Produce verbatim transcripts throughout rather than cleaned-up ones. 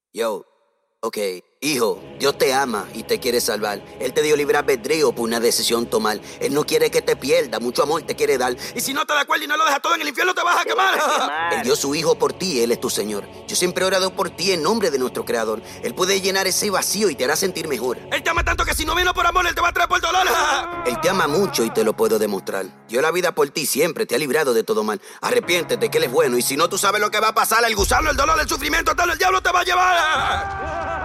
Yo, ok, hijo, Dios te ama y te quiere salvar. Él te dio libre albedrío por una decisión tomar. Él no quiere que te pierdas, mucho amor te quiere dar. Y si no te da cuenta y no lo dejas todo en el infierno, te vas a quemar. Él dio su hijo por ti, Él es tu Señor. Yo siempre he orado por ti en nombre de nuestro Creador. Él puede llenar ese vacío y te hará sentir mejor. Él te ama tanto que si no vino por amor, Él te va a traer por dolor. Él te ama mucho y te lo puedo demostrar. Dio la vida por ti siempre, te ha librado de todo mal. Arrepiéntete que Él es bueno y si no, tú sabes lo que va a pasar. El gusano, el dolor, el sufrimiento, tal, el diablo te va a llevar.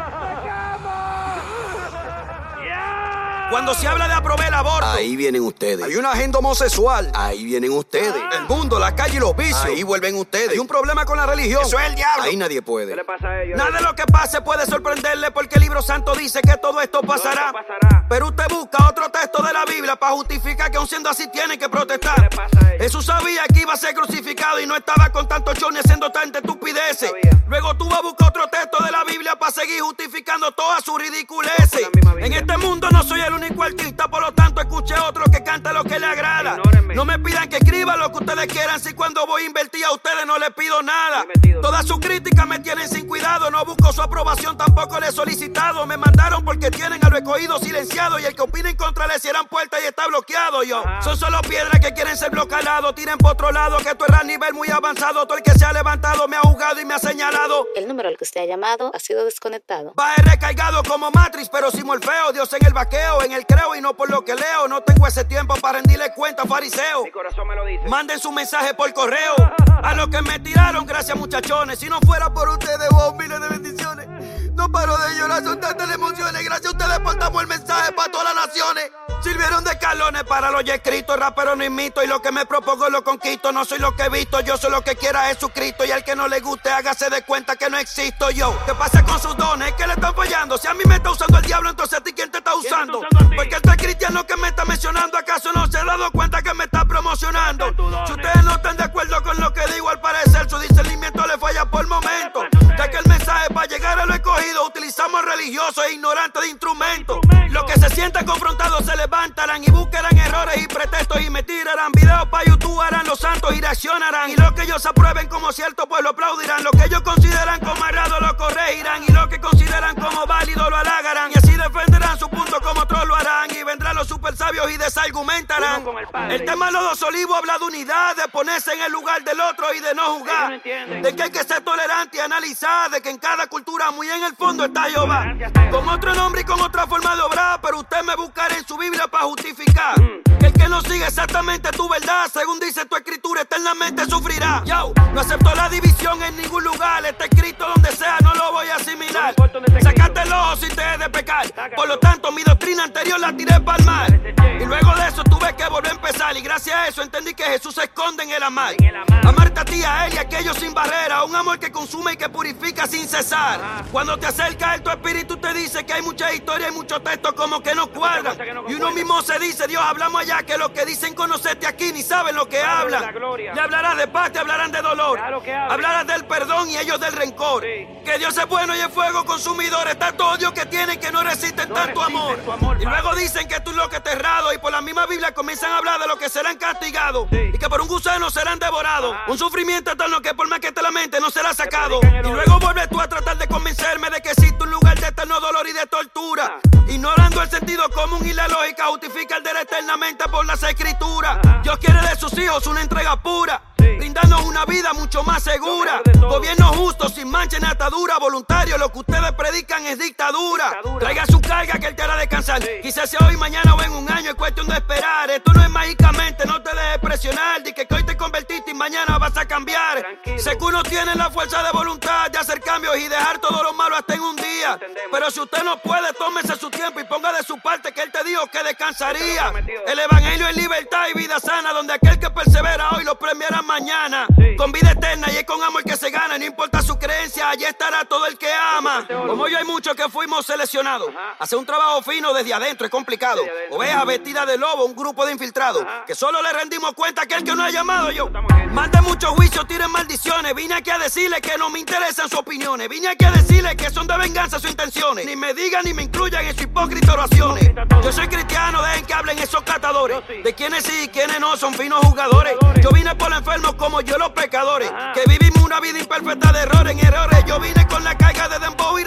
Cuando se habla de aprobar el aborto, ahí vienen ustedes. hay una agenda homosexual. Ahí vienen ustedes. El mundo, la calle y los vicios. Ahí vuelven ustedes. Hay un problema con la religión. Eso es el diablo. Ahí nadie puede. ¿Qué le pasa a ellos? Nada de lo que pase puede sorprenderle porque el libro santo dice que todo esto pasará. Todo esto pasará. Pero usted busca otro texto de la Biblia para justificar que aun siendo así tienen que protestar. ¿Qué le pasa a ellos? Jesús sabía que iba a ser crucificado y no estaba con tantos chones haciendo tanta estupideces. Sabía. Luego tú vas a buscar otro texto de la Biblia para seguir justificando todas sus ridiculeces. La misma Biblia. En este mundo no soy el único artista, por lo tanto escuche otro que canta lo que le agrada. Ignórenme. No me pidan que escriba lo que ustedes quieran, si cuando voy a invertir a ustedes no les pido nada. Bien metido. Todas sus críticas me tienen sin cuidado, no busco su aprobación, tampoco le he solicitado. Me mandaron porque tienen a lo escogido silenciado y el que opine en contra le cierran puertas y está bloqueado. Yo Ajá. son solo piedras que quieren ser bloqueados, tiren por otro lado que tú eres a nivel muy avanzado. Todo el que se ha levantado me ha juzgado y me ha señalado. El número al que usted ha llamado ha sido desconectado. Bajé recargado como Matrix, pero sin Morfeo. Dios en el vaqueo, en el creo y no por lo que leo. No tengo ese tiempo para rendirle cuenta, fariseo. Mi corazón me lo dice. Manden su mensaje por correo. A los que me tiraron, gracias muchachones. Si no fuera por ustedes, vos miles de bendiciones. No paro de llorar, son tantas las emociones. Gracias a ustedes portamos el mensaje para todas las naciones. Sirvieron de calones para lo ya escrito. Rapero no imito y lo que me propongo lo conquisto. No soy lo que he visto, yo soy lo que quiera Jesucristo. Y al que no le guste, hágase de cuenta que no existo yo. ¿Qué pasa con sus dones? ¿Qué le están fallando? Si a mí me está usando el diablo, entonces a ti ¿quién te está usando? usando a ti? Porque este cristiano que me está mencionando, ¿acaso no se ha dado cuenta que me está promocionando? Si ustedes no están de acuerdo con lo que digo, al parecer su discernimiento le falla por momento. Ya que el mensaje para llegar a lo escogido utilizamos religiosos e ignorantes de instrumentos. Los que se sientan confrontados se levantarán y buscarán errores y pretextos y me tirarán videos para YouTube, harán los santos y reaccionarán. Y lo que ellos aprueben como cierto pues lo aplaudirán. Lo que ellos consideran como errado lo corregirán y lo que consideran como válido lo halagarán. Y así defenderán su punto como otros lo harán. Y vendrán los super sabios y desargumentarán. Uno con el Padre. El tema de los dos olivos habla de unidad, de ponerse en el lugar del otro y de no Ellos jugar. no entienden. De que hay que ser tolerante y analizar, de que en cada cultura muy en el fondo está Jehová. Tolerancia cero. Con otro nombre y con otra forma de obrar, pero usted me buscará en su Biblia para justificar. Mm. Que el que no sigue exactamente tu verdad, según dice tu escritura, eternamente sufrirá. Yo no acepto la división en ningún lugar, está escrito donde sea, no lo voy a No me asimilar. importa donde esté Sacate escrito. el ojo si te he de pecar. Sácalo. Por lo tanto, mi doctrina anterior la tiré para el mar. Desechée. Y luego de eso tuve que volver a empezar. Y gracias a eso entendí que Jesús se esconde en el amar. En el amar. Amarte a ti, a él y a aquellos sin barrera. Un amor que consume y que purifica sin cesar. Ajá. Cuando te acerca a él, tu espíritu te dice que hay mucha historia y muchos textos como que no cuadran. cosas que no Y uno concuerdan. mismo se dice, Dios, hablamos allá, que los que dicen conocerte aquí ni saben lo que Padre de hablan. la gloria. Le hablarás de paz, te hablarán de dolor. Claro que hablen. Hablarás del perdón y ellos del rencor. Sí. Que Dios es bueno y es fuego consumidor. Está todo odio que tienen que no resisten No tanto resisten amor. tu amor, Y Padre. luego dicen que tú lo que te errado. Y por la misma Biblia comienzan a hablar de lo que serán castigados. Sí. Y que por un gusano serán devorados. Ajá. Un sufrimiento eterno que por más que te lamente no será sacado. predican el Y odio. luego vuelves tú a tratar de convencerme de que existe un lugar de eterno dolor y de tortura. Ah. Ignorando el sentido común y la lógica, justifica el deber eternamente por las escrituras. Ajá. Dios quiere de sus hijos una entrega pura. Sí. Brindarnos una vida mucho más segura. Lo mejor de todo. Gobierno justo, sin mancha ni atadura. Voluntario, lo que ustedes predican es dictadura. Dictadura. Traiga su carga que él te hará descansar. Sí. Quizás sea hoy, mañana o en un año, es cuestión de esperar. Esto no es mágicamente, no te dejes presionar. Di que hoy te convertiste y mañana vas a cambiar. Tranquilo. Sé que uno tiene la fuerza de voluntad de hacer cambios y dejar todo lo malo hasta en un día. Entendemos. Pero si usted no puede, tómese su tiempo y ponga de su parte que él te dijo que descansaría. Esto lo prometido. El evangelio es libertad y vida sana, donde aquel que persevera hoy lo premiará mañana. Sí. Con vida eterna y es con amor que se gana. No importa su creencia, allí estará todo el que ama. Este teólogo. Como yo hay muchos que fuimos seleccionados. Ajá. Hacer un trabajo fino desde adentro es complicado. Desde adentro. Ovejas vestidas de lobo, un grupo de infiltrados. Ajá. Que solo le rendimos cuenta a aquel que no ha llamado yo. Estamos aquí. Manden muchos juicios, tiren maldiciones. Vine aquí a decirle que no me interesan sus opiniones. Vine aquí a decirle que son de venganza sus intenciones. Ni me digan ni me incluyan en sus hipócritas oraciones. Hipócrita todo. Yo soy cristiano, dejen que hablen esos catadores. Yo sí. De quienes sí y quienes no son finos jugadores. Jugadores. Yo vine por los enfermos como yo los pecadores. Ajá. Que vivimos una vida imperfecta de errores en errores. Yo vine con la carga de dembow y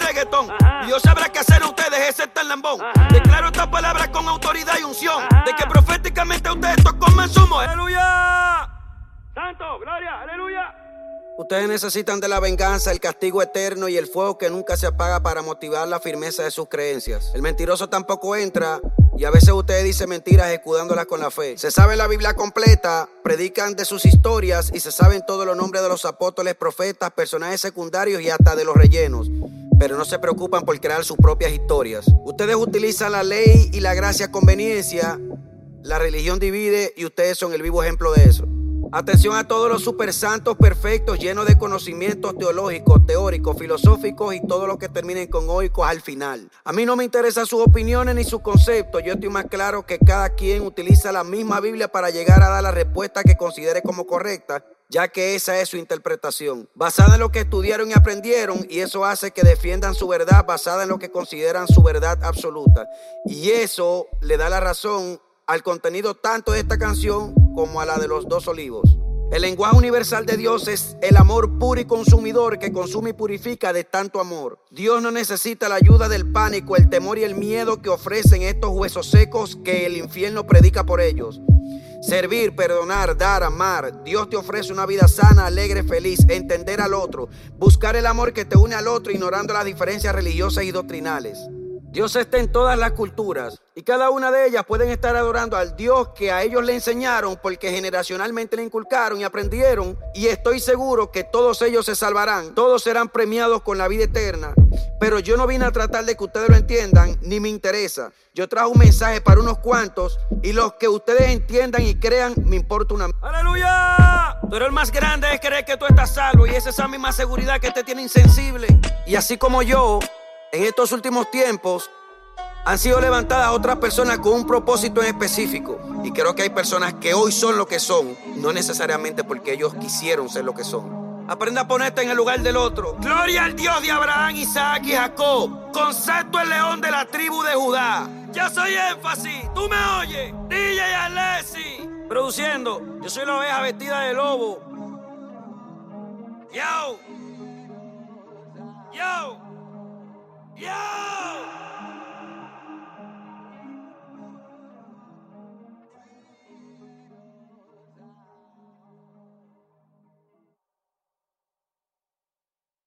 está el lambón. Ajá. Declaro estas palabras con autoridad y unción. Ajá. De que proféticamente ustedes toman sumo. ¡Aleluya! Santo, gloria, aleluya. Ustedes necesitan de la venganza, el castigo eterno y el fuego que nunca se apaga para motivar la firmeza de sus creencias. El mentiroso tampoco entra y a veces ustedes dicen mentiras escudándolas con la fe. Se sabe la Biblia completa, predican de sus historias y se saben todos los nombres de los apóstoles, profetas, personajes secundarios y hasta de los rellenos. Pero no se preocupan por crear sus propias historias. Ustedes utilizan la ley y la gracia a conveniencia. La religión divide y ustedes son el vivo ejemplo de eso. Atención a todos los super santos perfectos, llenos de conocimientos teológicos, teóricos, filosóficos y todo lo que terminen con oicos al final. A mí no me interesan sus opiniones ni sus conceptos. Yo estoy más claro que cada quien utiliza la misma Biblia para llegar a dar la respuesta que considere como correcta, ya que esa es su interpretación, basada en lo que estudiaron y aprendieron, y eso hace que defiendan su verdad basada en lo que consideran su verdad absoluta. Y eso le da la razón al contenido tanto de esta canción como a la de los dos olivos. El lenguaje universal de Dios es el amor puro y consumidor que consume y purifica de tanto amor. Dios no necesita la ayuda del pánico, el temor y el miedo que ofrecen estos huesos secos que el infierno predica por ellos. Servir, perdonar, dar, amar. Dios te ofrece una vida sana, alegre, feliz, entender al otro, buscar el amor que te une al otro ignorando las diferencias religiosas y doctrinales. Dios está en todas las culturas y cada una de ellas pueden estar adorando al Dios que a ellos le enseñaron porque generacionalmente le inculcaron y aprendieron, y estoy seguro que todos ellos se salvarán, todos serán premiados con la vida eterna. Pero yo no vine a tratar de que ustedes lo entiendan, ni me interesa. Yo trajo un mensaje para unos cuantos y los que ustedes entiendan y crean me importa una... ¡Aleluya! Tú eres el más grande es creer que tú estás salvo, y esa es esa misma seguridad que te tiene insensible. Y así como yo, en estos últimos tiempos han sido levantadas otras personas con un propósito en específico. Y creo que hay personas que hoy son lo que son, no necesariamente porque ellos quisieron ser lo que son. Aprenda a ponerte en el lugar del otro. Gloria al Dios de Abraham, Isaac y Jacob. Concepto el león de la tribu de Judá. Ya soy énfasis, tú me oyes. D J Alessi produciendo. Yo soy la oveja vestida de lobo. Yo. Yo. Yo.